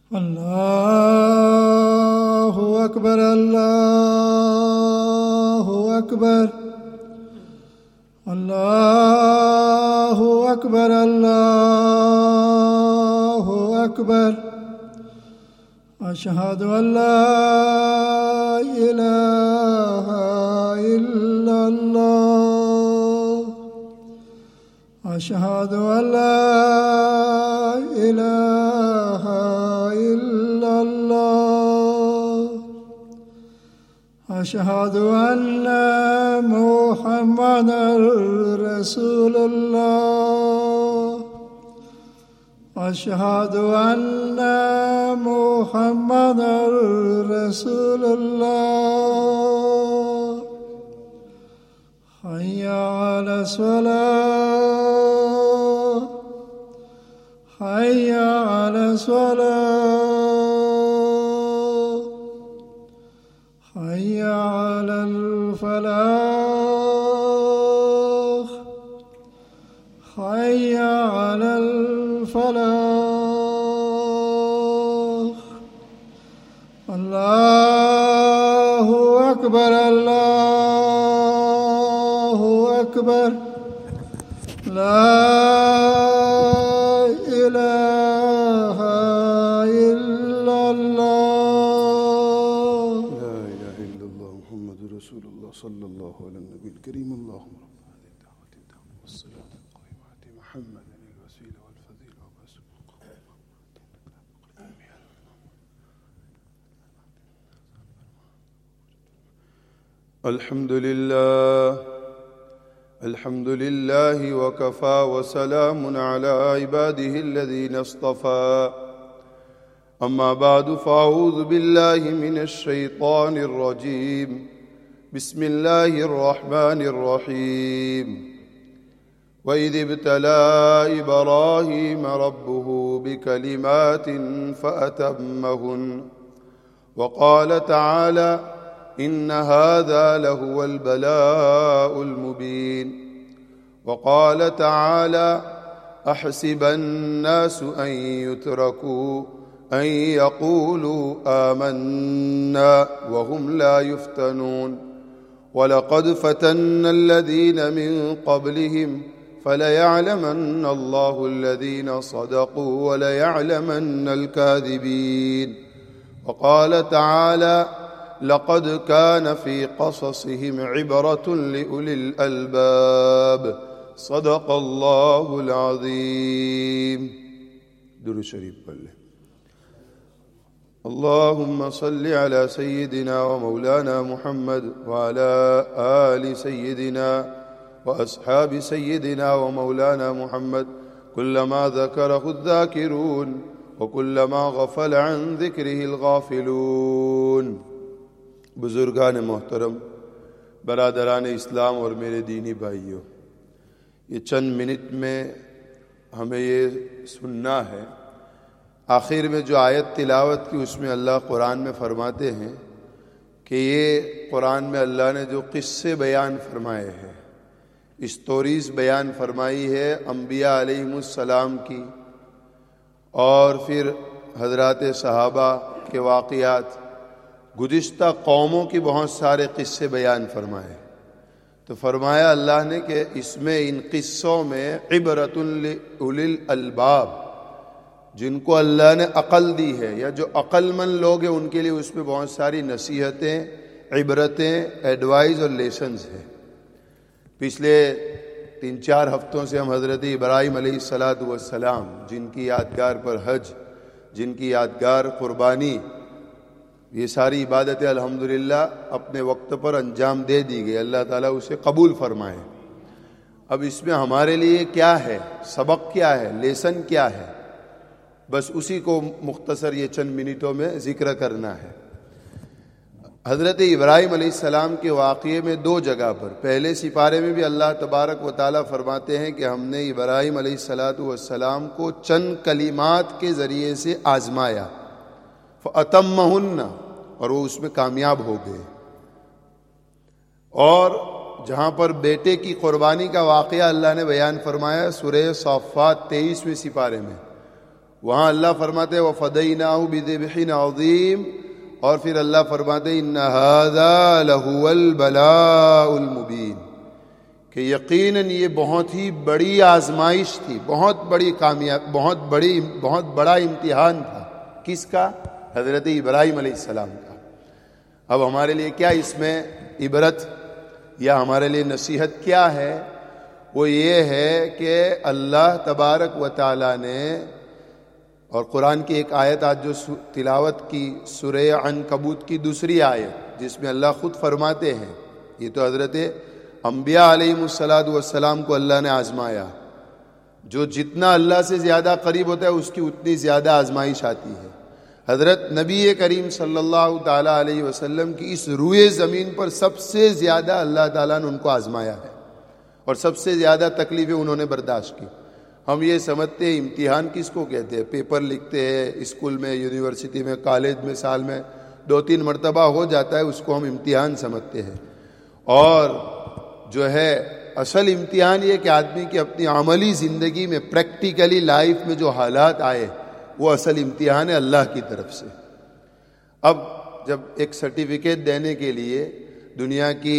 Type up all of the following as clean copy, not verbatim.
اللہ اکبر اللہ اکبر اللہ اکبر اللہ اکبر اشہد ان لا الہ الا اللہ اشہد ان لا الہ الا اللہ اشہد ان محمدا رسول اللہ اشہد ان محمدا رسول اللہ حی علی الصلاۃ حی علی الصلاۃ حی علی الفلاح حی علی الفلاح اللہ اکبر اللہ اکبر لا الہ الا اللہ لا الہ الا اللہ محمد رسول اللہ صلی اللہ علیہ النبی الکریم اللہم رب هذه الدعوة التامة والصلاة القائمة محمد الوسيلة والفضيلة وباسم الحمد لله وكفى وسلام على عباده الذين اصطفى أما بعد فأعوذ بالله من الشيطان الرجيم بسم الله الرحمن الرحيم وإذ ابتلى إبراهيم ربه بكلمات فأتمهن وقال تعالى إن هذا لهو البلاء المبين وقال تعالى أحسب الناس أن يتركوا أن يقولوا آمنا وهم لا يفتنون ولقد فتنا الذين من قبلهم فليعلمن الله الذين صدقوا وليعلمن الكاذبين وقال تعالى لقد كان في قصصهم عبرة لأولي الألباب صدق الله العظيم. درود شریف پڑھ لیں. اللهم صل على سيدنا ومولانا محمد وعلى آل سيدنا وأصحاب سيدنا ومولانا محمد كلما ذكره الذاكرون وكلما غفل عن ذكره الغافلون. بزرگان محترم، برادران اسلام اور میرے دینی بھائیوں، یہ چند منٹ میں ہمیں یہ سننا ہے. آخر میں جو آیت تلاوت کی اس میں اللہ قرآن میں فرماتے ہیں کہ یہ قرآن میں اللہ نے جو قصے بیان فرمائے ہیں، اسٹوریز بیان فرمائی ہے انبیاء علیہم السلام کی، اور پھر حضرات صحابہ کے واقعات، گزشتہ قوموں کی بہت سارے قصے بیان فرمائے. تو فرمایا اللہ نے کہ اس میں ان قصوں میں عبرۃ لأولی الالباب، جن کو اللہ نے عقل دی ہے یا جو عقل مند لوگ ہیں ان کے لیے اس میں بہت ساری نصیحتیں، عبرتیں، ایڈوائز اور لیسنز ہیں. پچھلے 3-4 ہفتوں سے ہم حضرت ابراہیم علیہ السلام جن کی یادگار پر حج، جن کی یادگار قربانی، یہ ساری عبادتیں الحمدللہ اپنے وقت پر انجام دے دی گئی. اللہ تعالیٰ اسے قبول فرمائے. اب اس میں ہمارے لیے کیا ہے، سبق کیا ہے، لیسن کیا ہے، بس اسی کو مختصر یہ چند منٹوں میں ذکر کرنا ہے. حضرت ابراہیم علیہ السلام کے واقعے میں 2 جگہ پر، پہلے سپارے میں بھی اللہ تبارک و تعالیٰ فرماتے ہیں کہ ہم نے ابراہیم علیہ السلام کو چند کلمات کے ذریعے سے آزمایا، فَأَتَمَّهُنَّ، اور وہ اس میں کامیاب ہو گئے. اور جہاں پر بیٹے کی قربانی کا واقعہ اللہ نے بیان فرمایا سورہ صافات 23ویں سپارے میں، وہاں اللہ فرماتے وَفَدَيْنَاهُ بِذِبْحٍ عَظِيمٍ، اور پھر اللہ فرماتے إِنَّ هَذَا لَهُوَ الْبَلَاءُ الْمُبِينُ، کہ یقیناً یہ بہت ہی بڑی آزمائش تھی، بہت بڑی کامیاب، بہت بڑا امتحان تھا۔ کس کا؟ حضرت ابراہیم علیہ السلام کا۔ اب ہمارے لیے کیا اس میں عبرت یا ہمارے لیے نصیحت کیا ہے؟ وہ یہ ہے کہ اللہ تبارک و تعالی نے، اور قرآن کی ایک آیت آج جو تلاوت کی سورہ عنکبوت کی دوسری آیت، جس میں اللہ خود فرماتے ہیں، یہ تو حضرت انبیاء علیہم السلام کو اللہ نے آزمایا، جو جتنا اللہ سے زیادہ قریب ہوتا ہے اس کی اتنی زیادہ آزمائش آتی ہے۔ حضرت نبی کریم صلی اللہ تعالی علیہ وسلم کی اس روئے زمین پر سب سے زیادہ اللہ تعالیٰ نے ان کو آزمایا ہے، اور سب سے زیادہ تکلیفیں انہوں نے برداشت کی۔ ہم یہ سمجھتے ہیں امتحان کس کو کہتے ہیں؟ پیپر لکھتے ہیں اسکول میں، یونیورسٹی میں، کالج میں، سال میں 2-3 مرتبہ ہو جاتا ہے، اس کو ہم امتحان سمجھتے ہیں۔ اور جو ہے اصل امتحان یہ کہ آدمی کی اپنی عملی زندگی میں، پریکٹیکلی لائف میں جو حالات آئے، وہ اصل امتحان ہے اللہ کی طرف سے۔ اب جب ایک سرٹیفکیٹ دینے کے لیے دنیا کی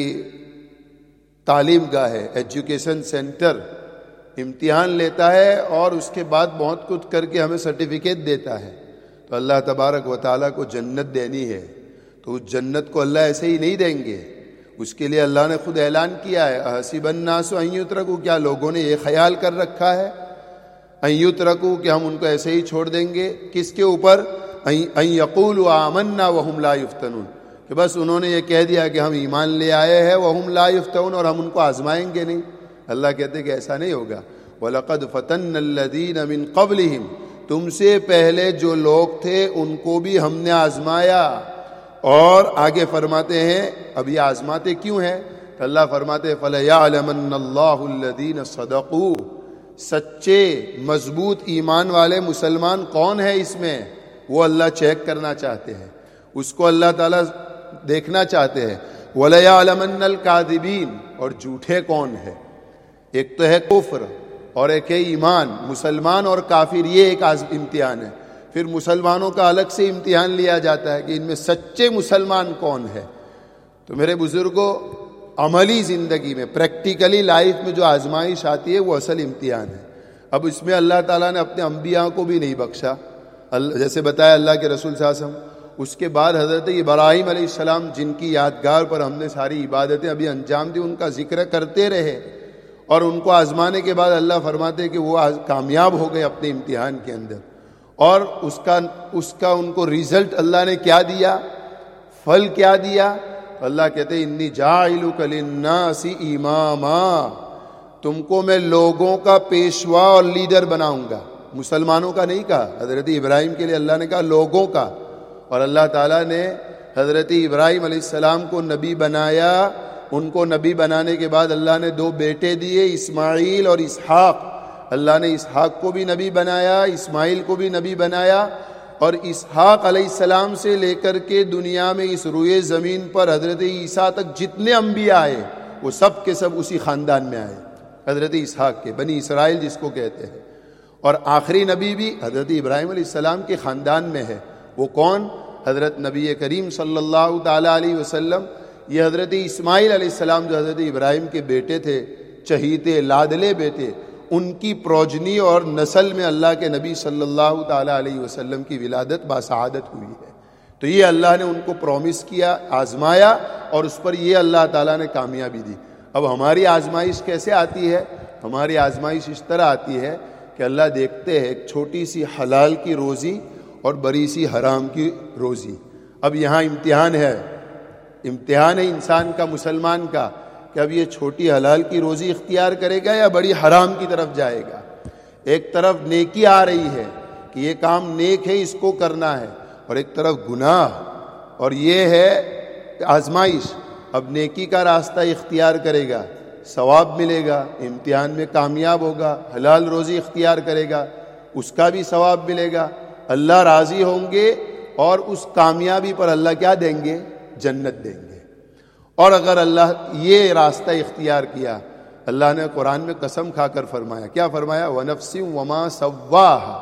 تعلیم گاہ ہے، ایجوکیشن سینٹر امتحان لیتا ہے اور اس کے بعد بہت کچھ کر کے ہمیں سرٹیفکیٹ دیتا ہے، تو اللہ تبارک و تعالیٰ کو جنت دینی ہے، تو اس جنت کو اللہ ایسے ہی نہیں دیں گے۔ اس کے لیے اللہ نے خود اعلان کیا ہے، احسب الناس ان یترکوا، کیا لوگوں نے یہ خیال کر رکھا ہے ان یترکوا کہ ہم ان کو ایسے ہی چھوڑ دیں گے؟ کس کے اوپر؟ ان یقولوا آمنا وہم لا یفتنون، کہ بس انہوں نے یہ کہہ دیا کہ ہم ایمان لے آئے ہیں، وہم لا یفتنون، اور ہم ان کو آزمائیں گے نہیں۔ اللہ کہتے کہ ایسا نہیں ہوگا۔ وَلَقَدْ فَتَنَّ الَّذِينَ مِن قَبْلِهِمْ، تم سے پہلے جو لوگ تھے ان کو بھی ہم نے آزمایا۔ اور آگے فرماتے ہیں اب یہ آزماتے کیوں ہیں؟ کہ اللہ فرماتے فَلَيَعْلَمَنَّ اللَّهُ الَّذِينَ صَدَقُوا، سچے مضبوط ایمان والے مسلمان کون ہے اس میں، وہ اللہ چیک کرنا چاہتے ہیں، اس کو اللہ تعالیٰ دیکھنا چاہتے ہیں۔ وَلَيَعْلَمَنَّ الْكَاذِبِينَ، اور جھوٹے کون ہے؟ ایک تو ہے کفر اور ایک ہے ایمان، مسلمان اور کافر، یہ ایک امتحان ہے۔ پھر مسلمانوں کا الگ سے امتحان لیا جاتا ہے کہ ان میں سچے مسلمان کون ہے۔ تو میرے بزرگوں، عملی زندگی میں، پریکٹیکلی لائف میں جو آزمائش آتی ہے وہ اصل امتحان ہے۔ اب اس میں اللہ تعالیٰ نے اپنے انبیاء کو بھی نہیں بخشا، جیسے بتایا اللہ کے رسول صلی اللہ علیہ وسلم۔ اس کے بعد حضرت ابراہیم علیہ السلام، جن کی یادگار پر ہم نے ساری عبادتیں ابھی انجام دی، ان کا ذکر کرتے رہے، اور ان کو آزمانے کے بعد اللہ فرماتے کہ وہ کامیاب ہو گئے اپنے امتحان کے اندر، اور اس کا ان کو رزلٹ اللہ نے کیا دیا، پھل کیا دیا؟ اللہ کہتے ہیں انی جاعلک للناس اماما، تم کو میں لوگوں کا پیشوا اور لیڈر بناؤں گا۔ مسلمانوں کا نہیں کہا، حضرت ابراہیم کے لیے اللہ نے کہا لوگوں کا۔ اور اللہ تعالیٰ نے حضرت ابراہیم علیہ السلام کو نبی بنایا۔ ان کو نبی بنانے کے بعد اللہ نے 2 بیٹے دیے، اسماعیل اور اسحاق۔ اللہ نے اسحاق کو بھی نبی بنایا، اسماعیل کو بھی نبی بنایا، اور اسحاق علیہ السلام سے لے کر کے دنیا میں اس روئے زمین پر حضرت عیسیٰ تک جتنے انبیاء آئے وہ سب کے سب اسی خاندان میں آئے، حضرت اسحاق کے، بنی اسرائیل جس کو کہتے ہیں۔ اور آخری نبی بھی حضرت ابراہیم علیہ السلام کے خاندان میں ہے۔ وہ کون؟ حضرت نبی کریم صلی اللہ تعالی علیہ وسلم۔ یہ حضرت اسماعیل علیہ السلام جو حضرت ابراہیم کے بیٹے تھے، چہیتے لاڈلے بیٹے، ان کی پروجنی اور نسل میں اللہ کے نبی صلی اللہ تعالی علیہ وسلم کی ولادت باسعادت ہوئی ہے۔ تو یہ اللہ نے ان کو پرومس کیا، آزمایا، اور اس پر یہ اللہ تعالیٰ نے کامیابی دی۔ اب ہماری آزمائش کیسے آتی ہے؟ ہماری آزمائش اس طرح آتی ہے کہ اللہ دیکھتے ہیں ایک چھوٹی سی حلال کی روزی اور بڑی سی حرام کی روزی۔ اب یہاں امتحان ہے انسان کا، مسلمان کا، کہ اب یہ چھوٹی حلال کی روزی اختیار کرے گا یا بڑی حرام کی طرف جائے گا۔ ایک طرف نیکی آ رہی ہے کہ یہ کام نیک ہے، اس کو کرنا ہے، اور ایک طرف گناہ، اور یہ ہے آزمائش۔ اب نیکی کا راستہ اختیار کرے گا، ثواب ملے گا، امتحان میں کامیاب ہوگا، حلال روزی اختیار کرے گا، اس کا بھی ثواب ملے گا، اللہ راضی ہوں گے، اور اس کامیابی پر اللہ کیا دیں گے؟ جنت دیں گے۔ اور اگر اللہ یہ راستہ اختیار کیا، اللہ نے قرآن میں قسم کھا کر فرمایا، کیا فرمایا؟ وَنَفْسٍ وَمَا سَوَّاهَا،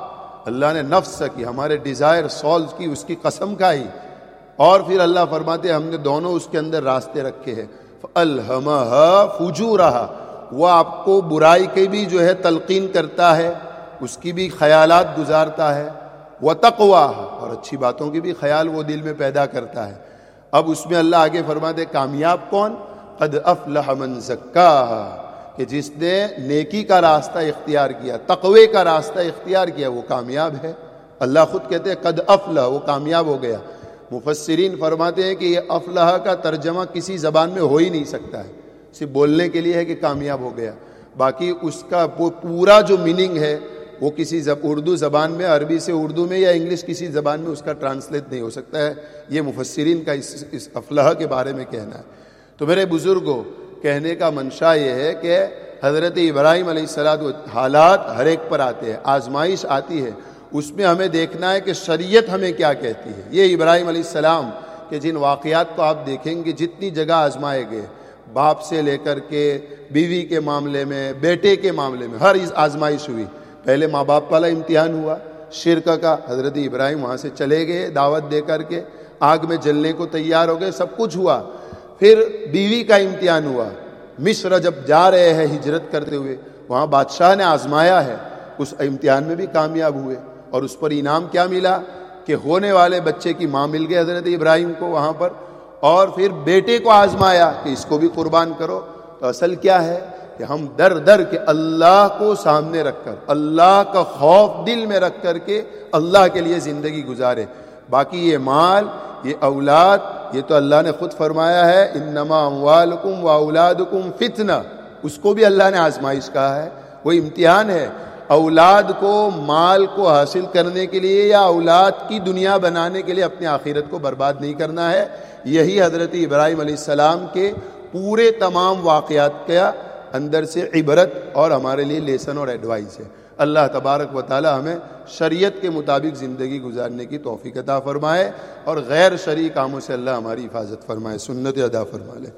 اللہ نے نفس کی، ہمارے ڈیزائر سولز کی اس کی قسم کھائی، اور پھر اللہ فرماتے ہیں ہم نے دونوں اس کے اندر راستے رکھے ہیں، فَأَلْهَمَهَا فُجُورَهَا، وہ آپ کو برائی کی بھی جو ہے تلقین کرتا ہے، اس کی بھی خیالات گزارتا ہے، وَتَقْوَاهَا، اور اچھی باتوں کی بھی خیال وہ دل میں پیدا کرتا ہے۔ اب اس میں اللہ آگے فرماتے کامیاب کون؟ قد افلح من زکاہا، کہ جس نے نیکی کا راستہ اختیار کیا، تقوی کا راستہ اختیار کیا، وہ کامیاب ہے۔ اللہ خود کہتے ہیں قد افلح، وہ کامیاب ہو گیا۔ مفسرین فرماتے ہیں کہ یہ افلح کا ترجمہ کسی زبان میں ہو ہی نہیں سکتا ہے، صرف بولنے کے لیے ہے کہ کامیاب ہو گیا، باقی اس کا پورا جو میننگ ہے وہ کسی اردو زبان میں، عربی سے اردو میں یا انگلش کسی زبان میں اس کا ٹرانسلیٹ نہیں ہو سکتا ہے۔ یہ مفسرین کا اس افلح کے بارے میں کہنا ہے۔ تو میرے بزرگوں، کہنے کا منشا یہ ہے کہ حضرت ابراہیم علیہ السلام، حالات ہر ایک پر آتے ہیں، آزمائش آتی ہے، اس میں ہمیں دیکھنا ہے کہ شریعت ہمیں کیا کہتی ہے۔ یہ ابراہیم علیہ السلام کے جن واقعات کو آپ دیکھیں گے، جتنی جگہ آزمائے گئے، باپ سے لے کر کے بیوی کے معاملے میں، بیٹے کے معاملے میں، ہر آزمائش ہوئی۔ پہلے ماں باپ والا امتحان ہوا، شرک کا، حضرت ابراہیم وہاں سے چلے گئے دعوت دے کر کے، آگ میں جلنے کو تیار ہو گئے، سب کچھ ہوا۔ پھر بیوی کا امتحان ہوا، مصر جب جا رہے ہیں ہجرت کرتے ہوئے، وہاں بادشاہ نے آزمایا ہے، اس امتحان میں بھی کامیاب ہوئے، اور اس پر انعام کیا ملا کہ ہونے والے بچے کی ماں مل گئی حضرت ابراہیم کو وہاں پر، اور پھر بیٹے کو آزمایا کہ اس کو بھی قربان کرو۔ تو اصل کیا ہے کہ ہم در در کے اللہ کو سامنے رکھ کر، اللہ کا خوف دل میں رکھ کر کے اللہ کے لیے زندگی گزارے۔ باقی یہ مال، یہ اولاد، یہ تو اللہ نے خود فرمایا ہے انما اموالکم واولادکم فتنہ، اس کو بھی اللہ نے آزمائش کہا ہے، وہ امتحان ہے۔ اولاد کو، مال کو حاصل کرنے کے لیے یا اولاد کی دنیا بنانے کے لیے اپنی آخرت کو برباد نہیں کرنا ہے۔ یہی حضرت ابراہیم علیہ السلام کے پورے تمام واقعات کا اندر سے عبرت اور ہمارے لیے لیسن اور ایڈوائز ہے۔ اللہ تبارک و تعالی ہمیں شریعت کے مطابق زندگی گزارنے کی توفیق عطا فرمائے، اور غیر شرعی کاموں سے اللہ ہماری حفاظت فرمائے، سنت ادا فرما لے۔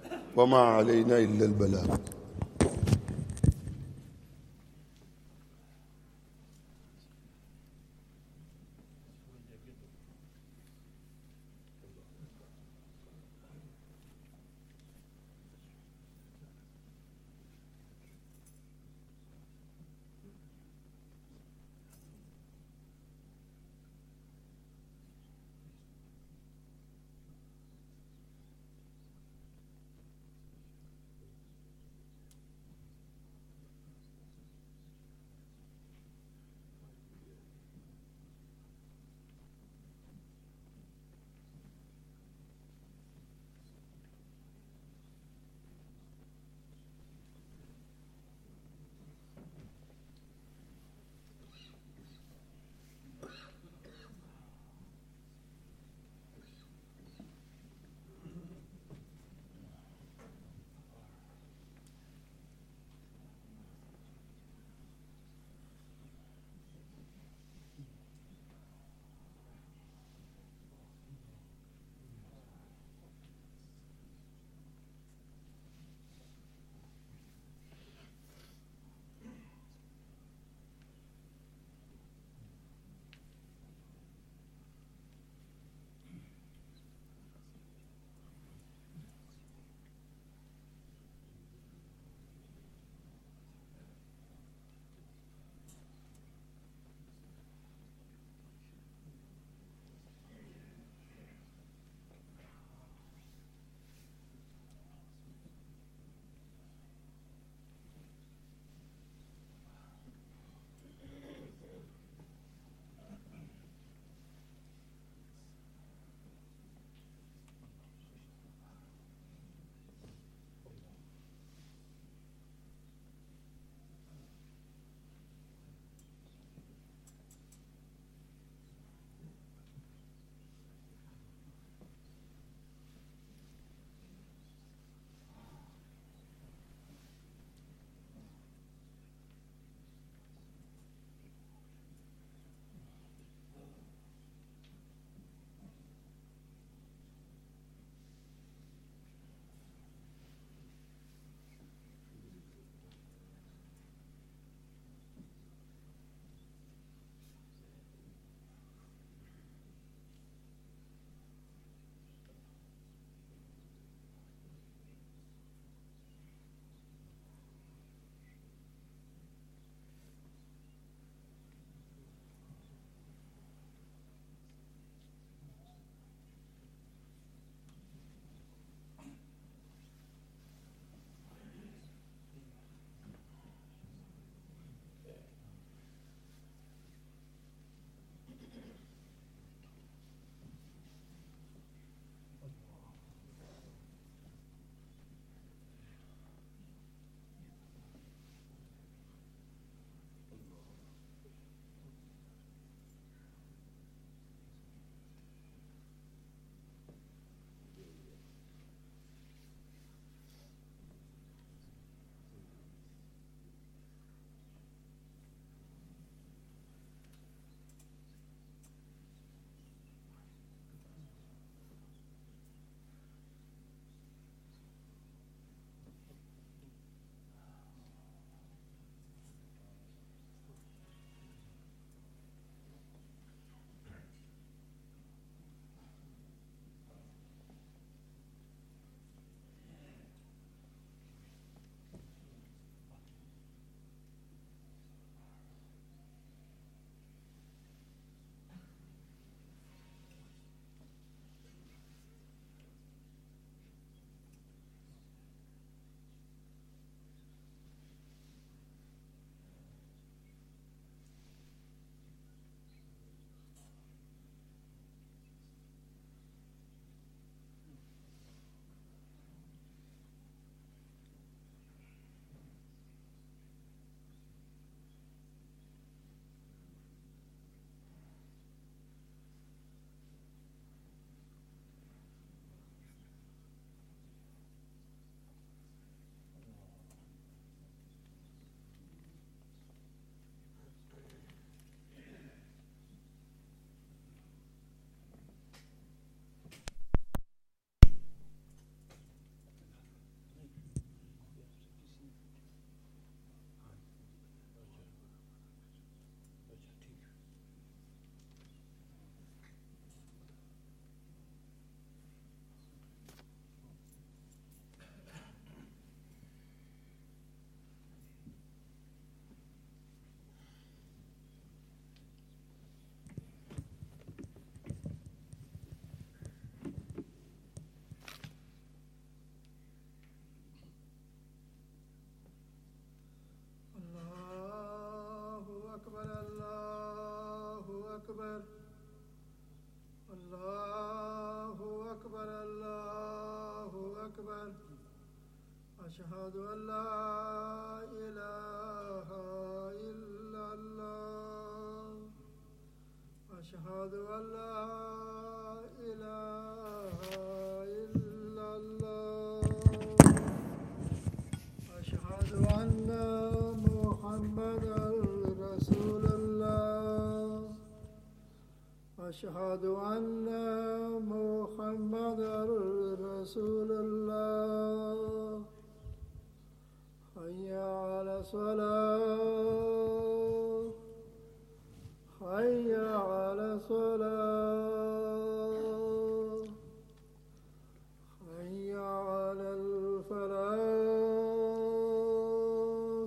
وما علینا الا البلاغ۔ أكبر الله أكبر الله أكبر أشهد أن لا إله إلا الله أشهد أن لا إله إلا الله أشهد أن محمدا رسول الله أشهد أن محمدا رسول الله حي على الصلاة حي على الصلاة حي على الفلاح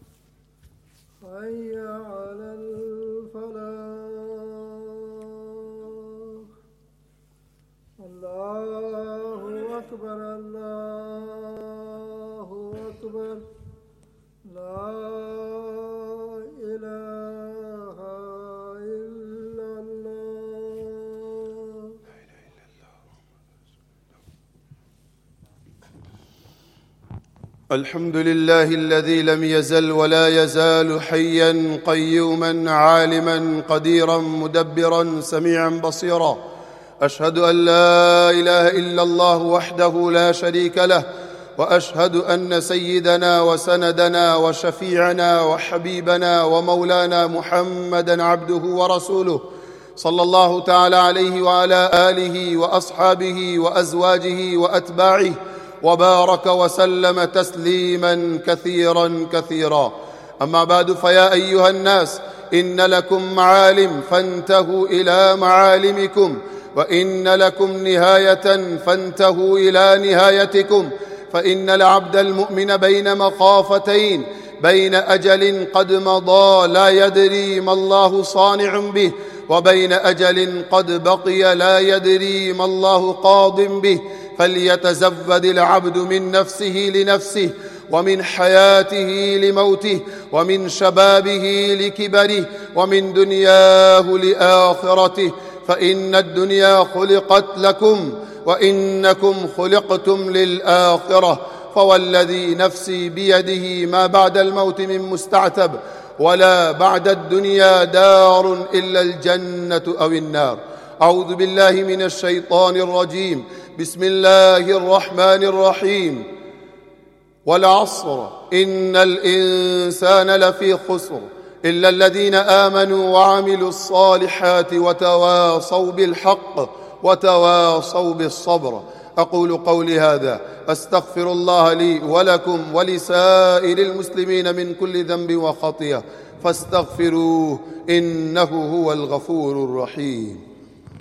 حي على الفلاح الله أكبر الله أكبر لا إله إلا الله الحمد لله الذي لم يزل ولا يزال حيا قيوما عالما قديرا مدبرا سميعا بصيرا أشهد أن لا إله إلا الله وحده لا شريك له وأشهد أن سيدنا وسندنا وشفيعنا وحبيبنا ومولانا محمدا عبده ورسوله صلى الله تعالى عليه وعلى آله وأصحابه وأزواجه وأتباعه وبارك وسلم تسليما كثيرا كثيرا. أما بعد، فيا أيها الناس، إن لكم معالم فانتهوا إلى معالمكم، وإن لكم نهاية فانتهوا إلى نهايتكم. فإن العبد المؤمن بين مخافتين، بين أجل قد مضى لا يدري ما الله صانع به، وبين أجل قد بقي لا يدري ما الله قاض به. فليتزود العبد من نفسه لنفسه، ومن حياته لموته، ومن شبابه لكبره، ومن دنياه لآخرته. فإن الدنيا خلقت لكم، وإنكم خلقتم للآخرة. فوالذي نفسي بيده ما بعد الموت من مستعتب، ولا بعد الدنيا دار إلا الجنة أو النار. أعوذ بالله من الشيطان الرجيم. بسم الله الرحمن الرحيم. والعصر إن الإنسان لفي خسر إلا الذين آمنوا وعملوا الصالحات وتواصوا بالحق وتواصوا بالصبر. أقول قولي هذا، أستغفر الله لي ولكم ولسائر المسلمين من كل ذنب وخطيئة، فاستغفروه إنه هو الغفور الرحيم.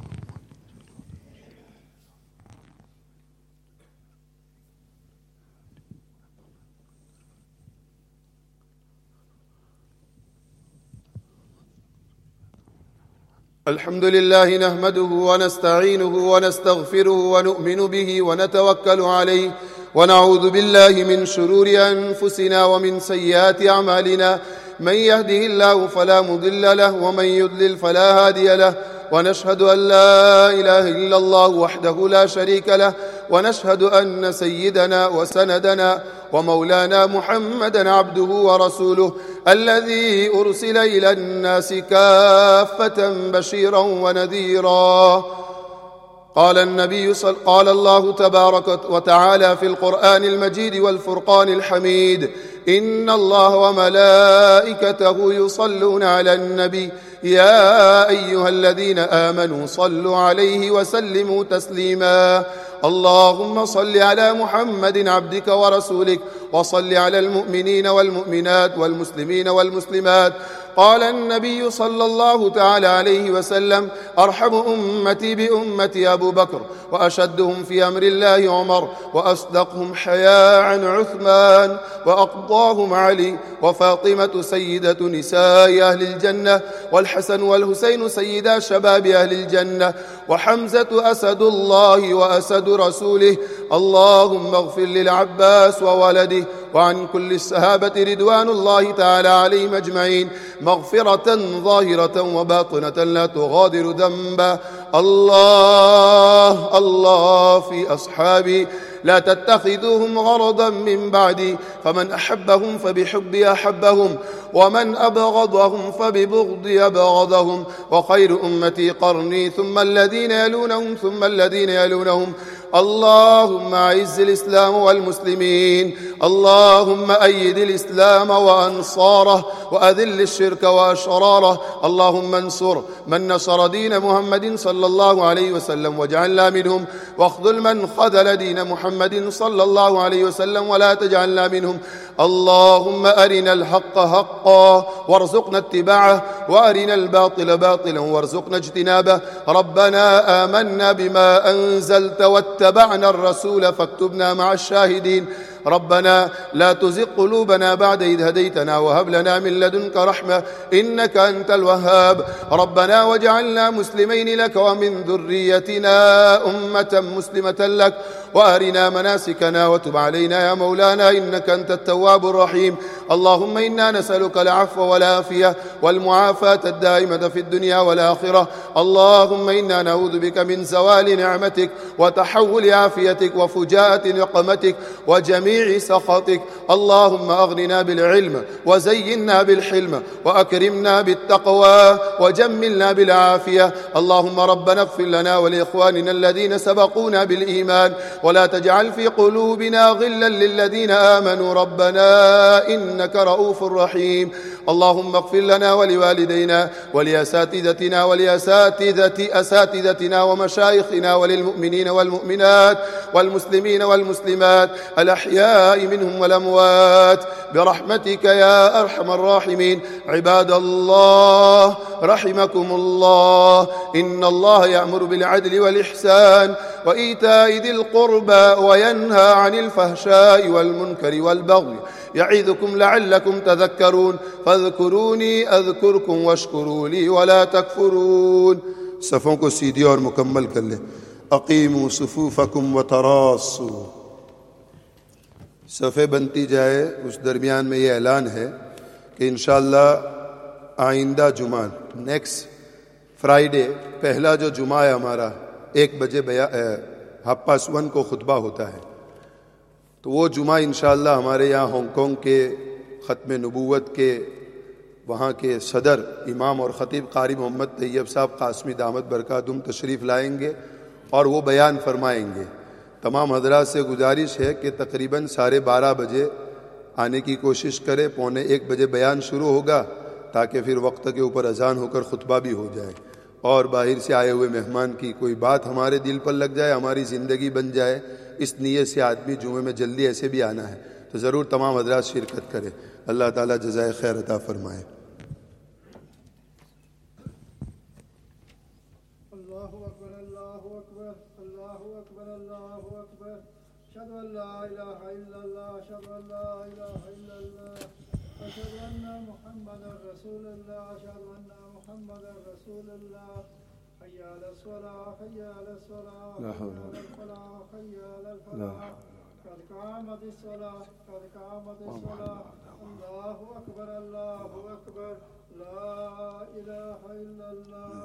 الحمد لله نحمده ونستعينه ونستغفره ونؤمن به ونتوكل عليه، ونعوذ بالله من شرور أنفسنا ومن سيئات أعمالنا. من يهده الله فلا مضل له، ومن يضلل فلا هادي له. ونشهد أن لا إله إلا الله وحده لا شريك له، ونشهد أن سيدنا وسندنا ومولانا محمدا عبده ورسوله الذي أرسل إلى الناس كافة بشيرا ونذيرا. قال الله تبارك وتعالى في القرآن المجيد والفرقان الحميد: إن الله وملائكته يصلون على النبي يا أيها الذين آمنوا صلوا عليه وسلموا تسليما. اللهم صل على محمد عبدك ورسولك، وصل على المؤمنين والمؤمنات والمسلمين والمسلمات. قال النبي صلى الله تعالى عليه وسلم: أرحم أمتي بأمتي أبو بكر، وأشدهم في أمر الله عمر، وأصدقهم حياء عثمان، وأقضاهم علي، وفاطمة سيدة نساء أهل الجنة، والحسن والحسين سيدا شباب أهل الجنة، وحمزة أسد الله وأسد رسوله. اللهم اغفر للعباس وولده وعن كل الصحابة رضوان الله تعالى عليهم أجمعين مغفرة ظاهرة وباطنة لا تغادر ذنبا. الله الله في أصحابي لا تتخذوهم غرضا من بعدي، فمن أحبهم فبحبي أحبهم، ومن أبغضهم فببغضي أبغضهم، وخير أمتي قرني ثم الذين يلونهم ثم الذين يلونهم. اللهم أعز الإسلام والمسلمين، اللهم أيد الإسلام وأنصاره، وأذل الشرك وأشراره. اللهم انصر من نصر دين محمد صلى الله عليه وسلم واجعلنا منهم، واخذل من خذل دين محمد صلى الله عليه وسلم ولا تجعلنا منهم. اللهم أرنا الحق حقا وارزقنا اتباعه، وأرنا الباطل باطلا وارزقنا اجتنابه. ربنا آمنا بما أنزلت واتبعنا الرسول فاكتبنا مع الشاهدين. ربنا لا تزغ قلوبنا بعد إذ هديتنا وهب لنا من لدنك رحمة إنك أنت الوهاب. ربنا واجعلنا مسلمين لك ومن ذريتنا أمة مسلمة لك، وأرنا مناسكنا وتب علينا يا مولانا إنك أنت التواب الرحيم. اللهم إنا نسألك العفو والعافية والمعافاة الدائمة في الدنيا والآخرة. اللهم إنا نعوذ بك من زوال نعمتك وتحول عافيتك وفجاءة نقمتك وجميع سخطك. اللهم أغننا بالعلم وزينا بالحلم وأكرمنا بالتقوى وجملنا بالعافية. اللهم ربنا اغفر لنا ولإخواننا الذين سبقونا بالإيمان، ولا تجعل في قلوبنا غلا للذين آمنوا ربنا إنك رؤوف رحيم. اللهم اغفر لنا ولوالدينا ولأساتذتنا ولأساتذتنا ومشايخنا وللمؤمنين والمؤمنات والمسلمين والمسلمات الأحياء منهم والأموات برحمتك يا أرحم الراحمين. عباد الله رحمكم الله، إن الله يأمر بالعدل والإحسان وإيتاء ذي القربى وينهى عن الفحشاء والمنكر والبغي يعظكم لعلكم تذكرون. فاذكروني أذكركم واشكروا لي ولا تكفرون. صفوں کو سیدھی اور مکمل کر لیں. اقیموا صفوفکم وتراصوا. صفیں بنتی جائے. اس درمیان میں یہ اعلان ہے کہ انشاءاللہ آئندہ جمعہ نیکسٹ فرائیڈے پہلا جو جمعہ ہے ہمارا 1 بجے 1:30 کو خطبہ ہوتا ہے. تو وہ جمعہ انشاءاللہ ہمارے یہاں ہانگ کانگ کے ختم نبوت کے وہاں کے صدر امام اور خطیب قاری محمد طیب صاحب قاسمی دامت برکاتہم تشریف لائیں گے اور وہ بیان فرمائیں گے. تمام حضرات سے گزارش ہے کہ تقریباً 12:30 بجے آنے کی کوشش کرے. 1:45 بجے بیان شروع ہوگا تاکہ پھر وقت کے اوپر اذان ہو کر خطبہ بھی ہو جائے اور باہر سے آئے ہوئے مہمان کی کوئی بات ہمارے دل پر لگ جائے، ہماری زندگی بن جائے. اس نیت سے آدمی جمعے میں جلدی ایسے بھی آنا ہے تو ضرور تمام حضرات شرکت کرے. اللہ تعالیٰ جزائے خیر عطا فرمائے. اللہ اکبر اللہ اکبر اللہ اکبر اللہ اکبر. اشہد ان لا الہ الا اللہ اشہد ان لا الہ الا اللہ اشہد ان محمد رسول اللہ اشہد ان محمد رسول اللہ. حی علی الصلاۃ حی علی الصلاۃ حی علی الفلاح حی علی الفلاح. قد قامت الصلاۃ قد قامت الصلاۃ. اللہ اکبر اللہ اکبر لا الہ الا اللہ.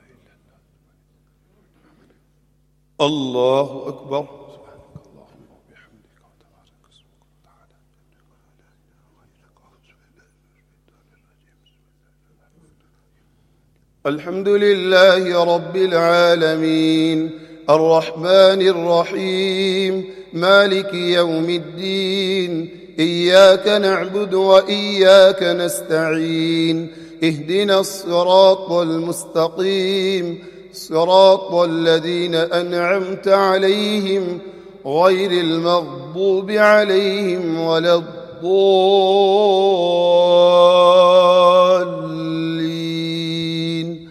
اللہ اکبر. الحمد لله رب العالمين الرحمن الرحيم مالك يوم الدين. إياك نعبد وإياك نستعين. اهدنا الصراط المستقيم صراط الذين أنعمت عليهم غير المغضوب عليهم ولا الضالين.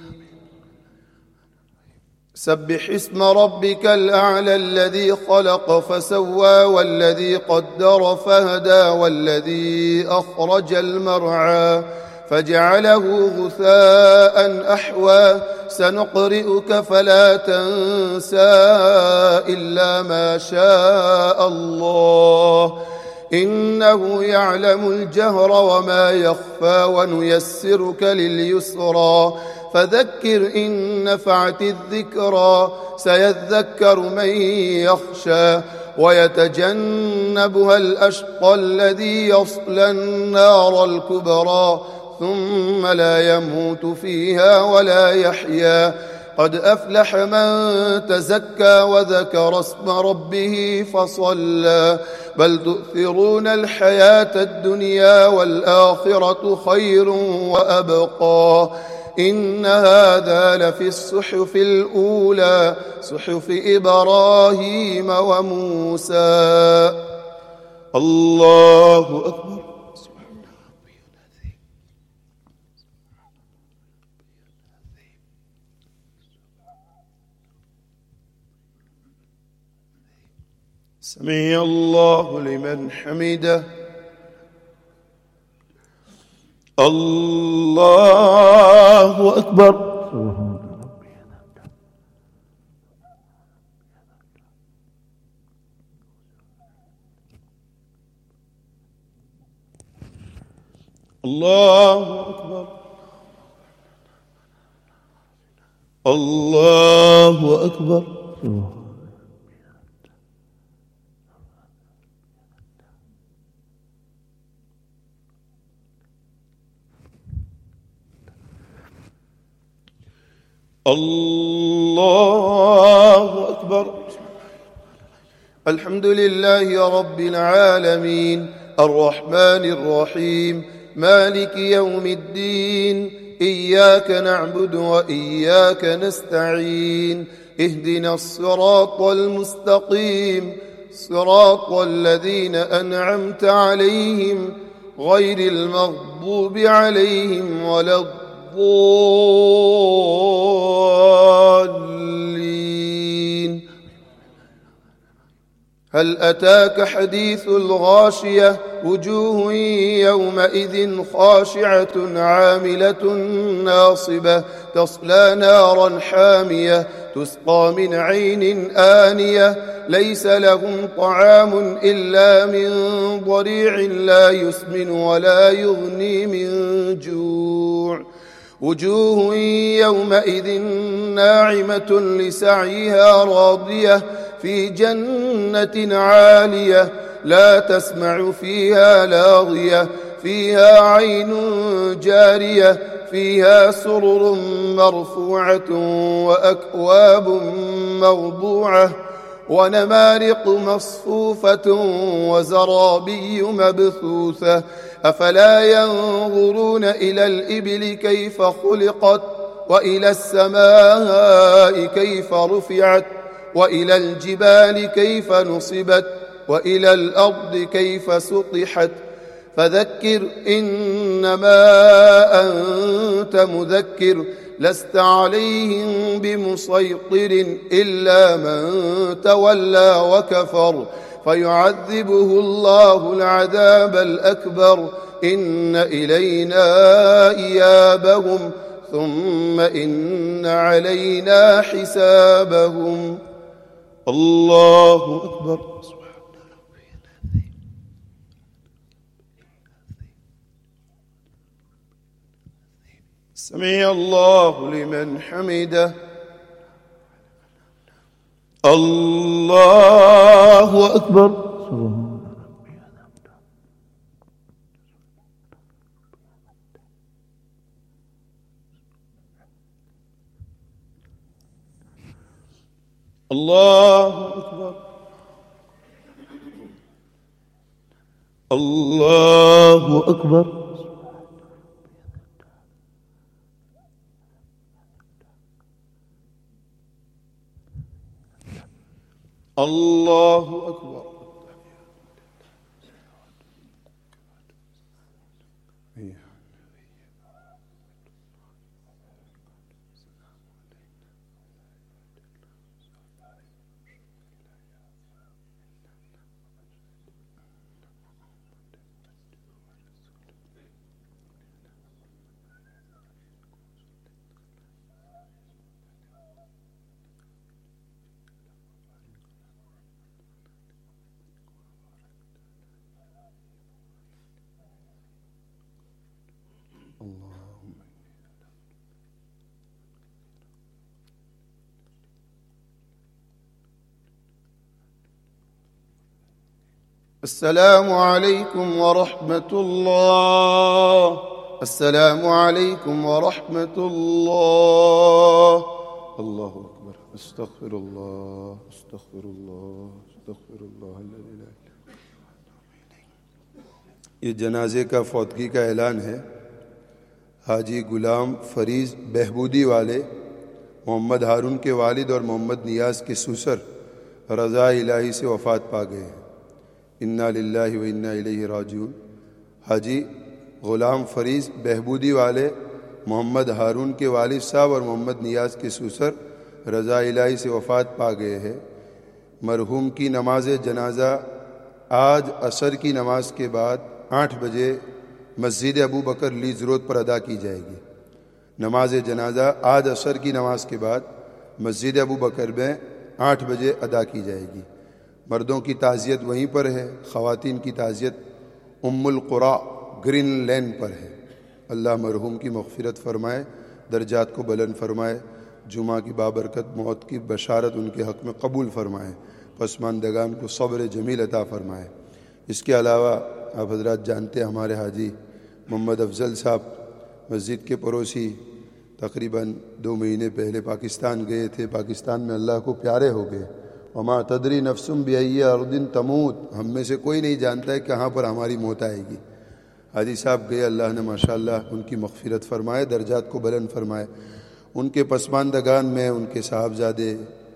سبح اسم ربك الأعلى الذي خلق فسوى والذي قدر فهدى والذي أخرج المرعى فجعله غثاء أحوى. سنقرئك فلا تنسى إلا ما شاء الله إنه يعلم الجهر وما يخفى ونيسرك لليسرى فذكر إن نفعت الذكرى سيذكر من يخشى ويتجنبها الأشقى الذي يصلى النار الكبرى ثم لا يموت فيها ولا يحيا قد أفلح من تزكى وذكر اسم ربه فصلى بل تؤثرون الحياة الدنيا والآخرة خير وأبقى إن هذا لفي الصحف الأولى صحف إبراهيم وموسى. الله أكبر. سمع الله لمن حمده. الله أكبر. الله أكبر. الله أكبر. الله أكبر. الحمد لله رب العالمين الرحمن الرحيم مالك يوم الدين إياك نعبد وإياك نستعين اهدنا الصراط المستقيم صراط الذين أنعمت عليهم غير المغضوب عليهم ولا الضالين. هل أتاك حديث الغاشية وجوه يومئذ خاشعة عاملة ناصبة تصلى نارا حامية تسقى من عين آنية ليس لهم طعام إلا من ضريع لا يسمن ولا يغني من جوع وجوه يومئذ ناعمة لسعيها راضية في جنة عالية لا تسمع فيها لاغية فيها عين جارية فيها سرر مرفوعة وأكواب موضوعة ونمارق مصفوفة وزرابي مبثوثة أفلا ينظرون إلى الإبل كيف خلقت وإلى السماء كيف رفعت وإلى الجبال كيف نصبت وإلى الأرض كيف سطحت فذكر إنما أنت مذكر لست عليهم بمسيطر إلا من تولى وكفر فيعذبه الله العذاب الأكبر إن إلينا إيابهم ثم إن علينا حسابهم. الله أكبر. سمع الله لمن حمده. الله أكبر. الله أكبر. الله أكبر. الله أكبر. السلام علیکم ورحمۃ اللہ، السلام علیکم ورحمۃ اللہ، اللہ اکبر، استغفر اللہ، استغفر اللہ، استغفر اللہ۔ یہ جنازے کا فوتگی کا اعلان ہے۔ حاجی غلام فریض بہبودی والے محمد ہارون کے والد اور محمد نیاز کے سسر رضا الہی سے وفات پا گئے ہیں۔ انا للہ و انا الیہ راجعون۔ حاجی غلام فریض بہبودی والے محمد ہارون کے والد صاحب اور محمد نیاز کے سسر رضا الہی سے وفات پا گئے ہیں۔ مرحوم کی نماز جنازہ آج عصر کی نماز کے بعد 8 بجے مسجد ابو بکر لیز روڈ پر ادا کی جائے گی۔ نماز جنازہ آج عصر کی نماز کے بعد مسجد ابو بکر میں 8 بجے ادا کی جائے گی۔ مردوں کی تعزیت وہیں پر ہے، خواتین کی تعزیت ام القریٰ گرین لین پر ہے۔ اللہ مرحوم کی مغفرت فرمائے، درجات کو بلند فرمائے، جمعہ کی بابرکت موت کی بشارت ان کے حق میں قبول فرمائے، پسماندگان کو صبر جمیل عطا فرمائے۔ اس کے علاوہ آپ حضرات جانتے ہیں ہمارے حاجی محمد افضل صاحب مسجد کے پڑوسی تقریباً 2 مہینے پہلے پاکستان گئے تھے، پاکستان میں اللہ کو پیارے ہو گئے۔ وما تدری نفس بأی ارض تموت، ہم میں سے کوئی نہیں جانتا ہے کہاں پر ہماری موت آئے گی۔ حاجی صاحب گئے، اللہ نے ماشاءاللہ ان کی مغفرت فرمائے، درجات کو بلند فرمائے۔ ان کے پسماندگان میں ان کے صاحبزادے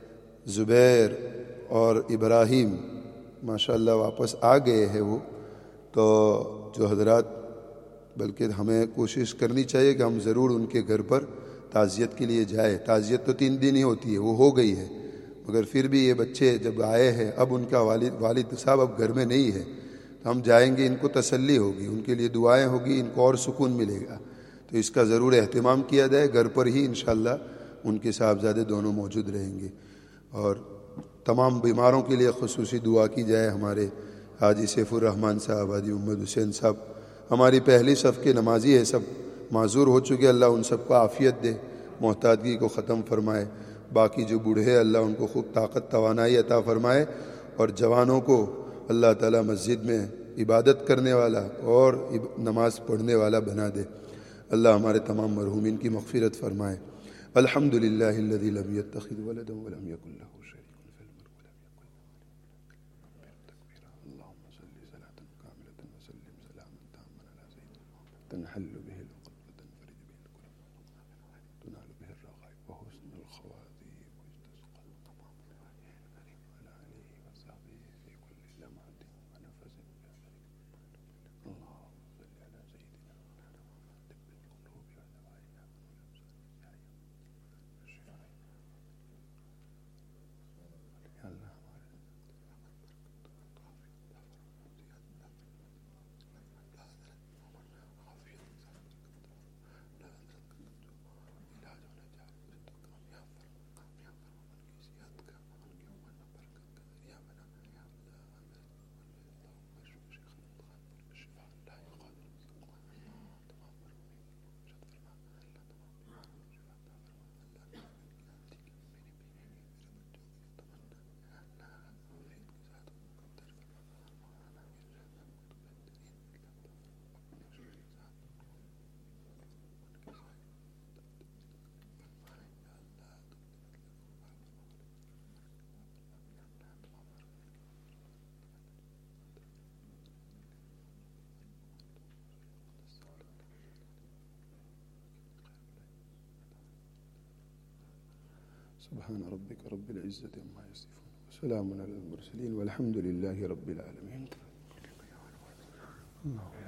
زبیر اور ابراہیم ماشاءاللہ واپس آ گئے ہیں۔ وہ تو جو حضرات، بلکہ ہمیں کوشش کرنی چاہیے کہ ہم ضرور ان کے گھر پر تعزیت کے لیے جائیں۔ تعزیت تو 3 دن ہی ہوتی ہے، وہ ہو گئی ہے، مگر پھر بھی یہ بچے جب آئے ہیں، اب ان کا والد صاحب اب گھر میں نہیں ہے، تو ہم جائیں گے، ان کو تسلی ہوگی، ان کے لیے دعائیں ہوگی، ان کو اور سکون ملے گا۔ تو اس کا ضرور اہتمام کیا جائے، گھر پر ہی انشاءاللہ ان کے صاحبزادے دونوں موجود رہیں گے۔ اور تمام بیماروں کے لیے خصوصی دعا کی جائے۔ ہمارے حاجی سیف الرحمن صاحب، حاجی محمد حسین صاحب ہماری پہلی صف کے نمازی ہے، سب معذور ہو چکے، اللہ ان سب کو عافیت دے، محتاجگی کو ختم فرمائے۔ باقی جو بوڑھے اللہ ان کو خوب طاقت توانائی عطا فرمائے، اور جوانوں کو اللہ تعالی مسجد میں عبادت کرنے والا اور نماز پڑھنے والا بنا دے۔ اللہ ہمارے تمام مرحومین کی مغفرت فرمائے۔ الحمدللہ الذی لم یتخذ ولدا ولم یکن له شریک فی الملک ولم یکن له اللهم صل صلاة كاملة وسلم سلاما تاما على سيدنا محمد تنحل به العقد وتنفرج به الكرب تنال به الرغائب وحسن الخواتيم واستسقى الغمام الكريم وعلى آله وصحبه في كل لمحة ونفس اللهم صل على سيدنا محمد طب القلوب ودوائها سبحان ربك رب العزة عما يصفون وسلام على المرسلين والحمد لله رب العالمين۔